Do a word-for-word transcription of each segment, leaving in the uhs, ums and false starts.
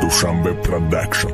دوشنبه پروداکشن.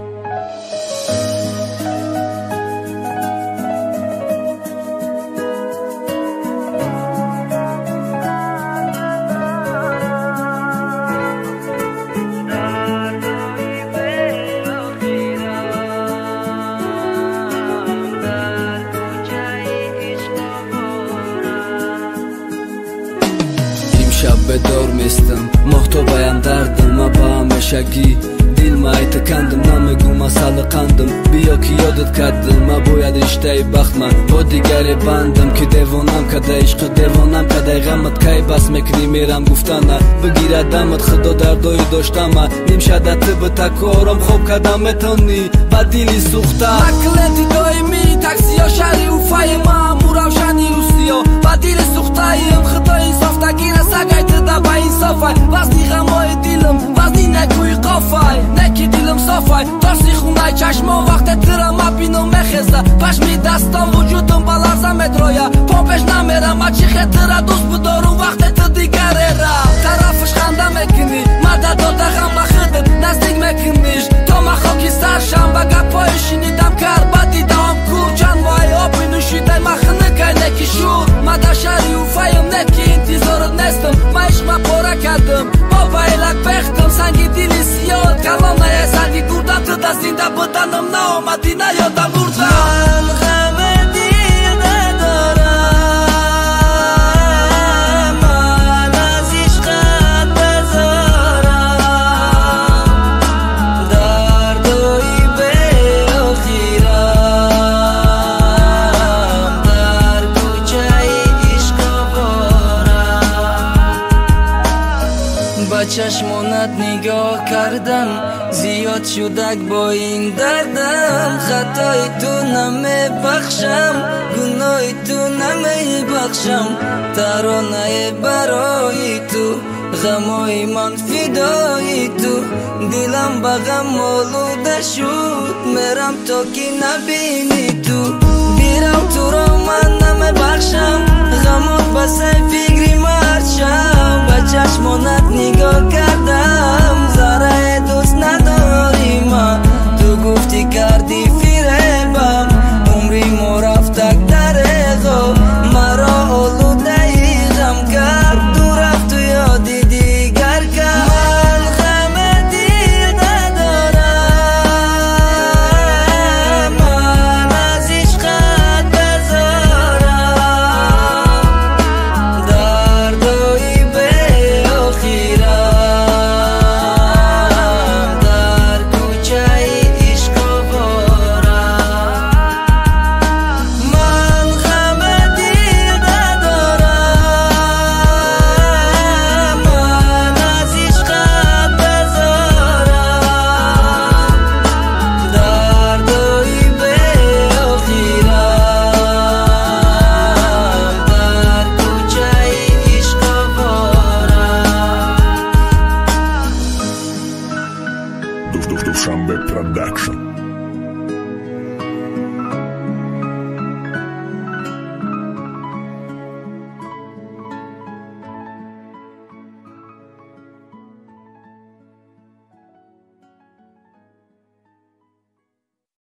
شب به دور میستم محتوایم دردم و با همشگی دیل مایت کندم نمیگو مسئله قندم بیا که یادت کردم ما باید رشته بخت من با دیگری بندم که دیوانم کده عشق دیوانم کده غمت کی بس میکنی میرم گفتن بگیره دمت خدا دردایی داشتم من نیم شدت به تکارم خوب کدم میتونی با دیلی سوخته مکلتی دایمی تاکسی ها شهری اوفای مامور روشنی روسیا با دیل سوخته ایم خدای صافتگی نسگیت ده با انصافای وزنی غمای دیلم وزنی نکوی قافای نکی دیلم صافای ترسی خونای چشما وقت ترم بینم مخزه پشمی دستم وجودم بلرزم ادرایا پاپش نمیرم اچی خطره دوست بدارم وقت تا دیگره را طرفش خنده میکنی مدد داده غم بخدت نزدیک میکنیش تا من خاکی سرشم بگه پای شنیدم کر بدی دام کور چند وای آبی نوشیده مخنه که نکی شور مده شهری اوفایم نکی انتظارت نستم من عشق من پاره کردم بابا ایلک بختم سنگی دیلی سیاد کلام نیه سنگی گردم تو دست زنده بدنم نامدی نیادم مردم من غم دیده دارم من از عشقت بزارم دردوی به آخیرم در کوچه عشق بارم با چشمونت نگاه کردم زیاد شدک با این دردم خطای تو نمی بخشم گناه تو نمی بخشم ترانه برای تو غمای من فدای تو دلم با غم آلوده شد میرم تا که نبینی تو بیرم تو را من نمی بخشم غمات بس فکر